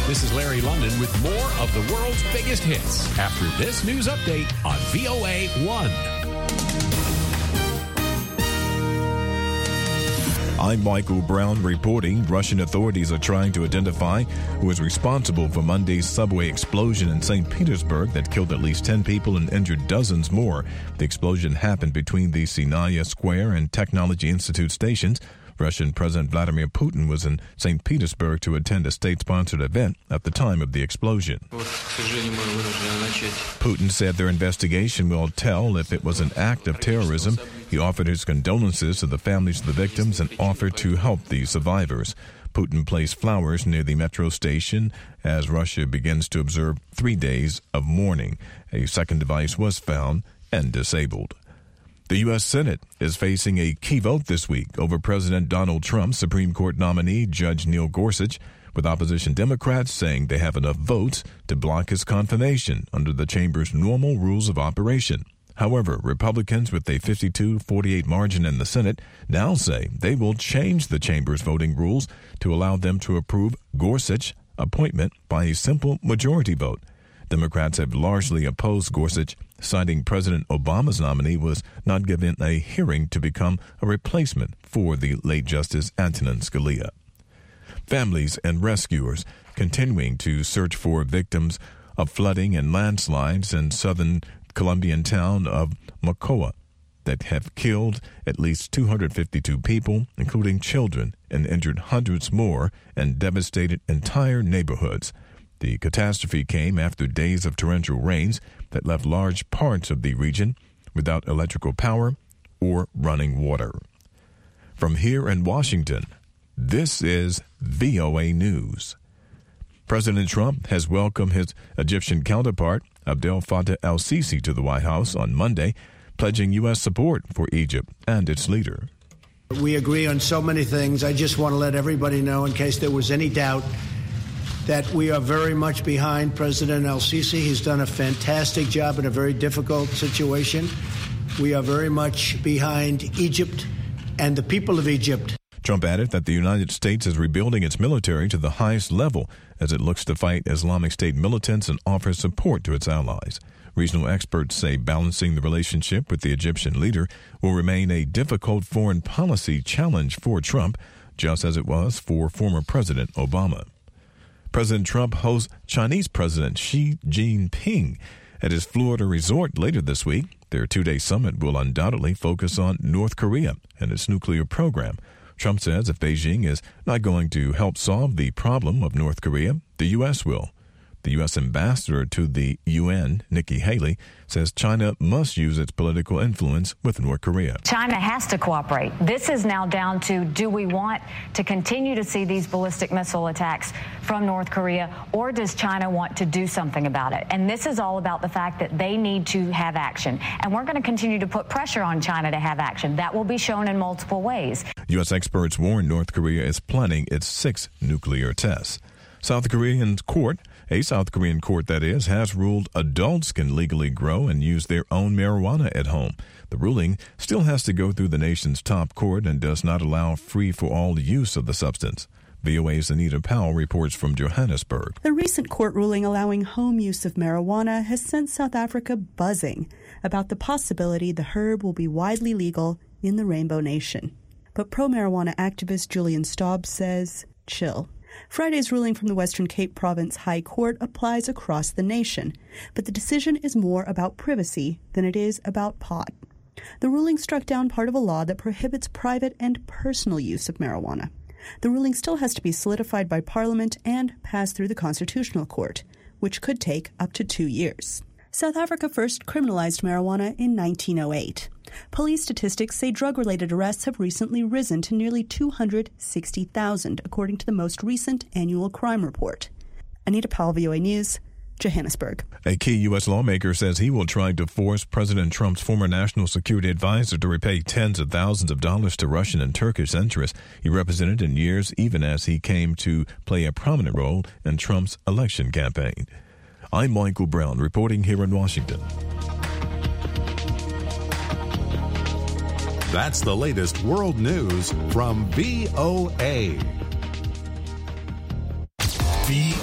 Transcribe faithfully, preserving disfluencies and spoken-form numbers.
This is Larry London with more of the world's biggest hits after this news update on V O A one. I'm Michael Brown reporting Russian authorities are trying to identify who is responsible for Monday's subway explosion in Saint Petersburg that killed at least ten people and injured dozens more. The explosion happened between the Sinaya Square and Technology Institute stations. Russian President Vladimir Putin was in Saint Petersburg to attend a state-sponsored event at the time of the explosion. Putin said their investigation will tell if it was an act of terrorism. He offered his condolences to the families of the victims and offered to help the survivors. Putin placed flowers near the metro station as Russia begins to observe three days of mourning. A second device was found and disabled. The U S. Senate is facing a key vote this week over President Donald Trump's Supreme Court nominee, Judge Neil Gorsuch, with opposition Democrats saying they have enough votes to block his confirmation under the chamber's normal rules of operation. However, Republicans with a fifty-two forty-eight margin in the Senate now say they will change the chamber's voting rules to allow them to approve Gorsuch's appointment by a simple majority vote. Democrats have largely opposed Gorsuch, citing President Obama's nominee was not given a hearing to become a replacement for the late Justice Antonin Scalia. Families and rescuers continuing to search for victims of flooding and landslides in southern Colombian town of Mocoa that have killed at least two hundred fifty-two people, including children, and injured hundreds more and devastated entire neighborhoods. The catastrophe came after days of torrential rains that left large parts of the region without electrical power or running water. From here in Washington, this is V O A News. President Trump has welcomed his Egyptian counterpart, Abdel Fattah el-Sisi, to the White House on Monday, pledging U S support for Egypt and its leader. We agree on so many things. I just want to let everybody know, in case there was any doubt, that we are very much behind President el-Sisi. He's done a fantastic job in a very difficult situation. We are very much behind Egypt and the people of Egypt. Trump added that the United States is rebuilding its military to the highest level as it looks to fight Islamic State militants and offers support to its allies. Regional experts say balancing the relationship with the Egyptian leader will remain a difficult foreign policy challenge for Trump, just as it was for former President Obama. President Trump hosts Chinese President Xi Jinping at his Florida resort later this week. Their two-day summit will undoubtedly focus on North Korea and its nuclear program. Trump says if Beijing is not going to help solve the problem of North Korea, the U S will. The U S ambassador to the U N, Nikki Haley, says China must use its political influence with North Korea. China has to cooperate. This is now down to, do we want to continue to see these ballistic missile attacks from North Korea, or does China want to do something about it? And this is all about the fact that they need to have action. And we're going to continue to put pressure on China to have action. That will be shown in multiple ways. U S experts warn North Korea is planning its sixth nuclear test. South Korean court A South Korean court, that is, has ruled adults can legally grow and use their own marijuana at home. The ruling still has to go through the nation's top court and does not allow free-for-all use of the substance. V O A's Anita Powell reports from Johannesburg. The recent court ruling allowing home use of marijuana has sent South Africa buzzing about the possibility the herb will be widely legal in the Rainbow Nation. But pro-marijuana activist Julian Staub says, chill. Friday's ruling from the Western Cape Province High Court applies across the nation, but the decision is more about privacy than it is about pot. The ruling struck down part of a law that prohibits private and personal use of marijuana. The ruling still has to be solidified by Parliament and pass through the Constitutional Court, which could take up to two years. South Africa first criminalized marijuana in nineteen oh eight. Police statistics say drug-related arrests have recently risen to nearly two hundred sixty thousand, according to the most recent annual crime report. Anita Powell, V O A News, Johannesburg. A key U S lawmaker says he will try to force President Trump's former national security advisor to repay tens of thousands of dollars to Russian and Turkish interests he represented in years, even as he came to play a prominent role in Trump's election campaign. I'm Michael Brown, reporting here in Washington. That's the latest world news from V O A. V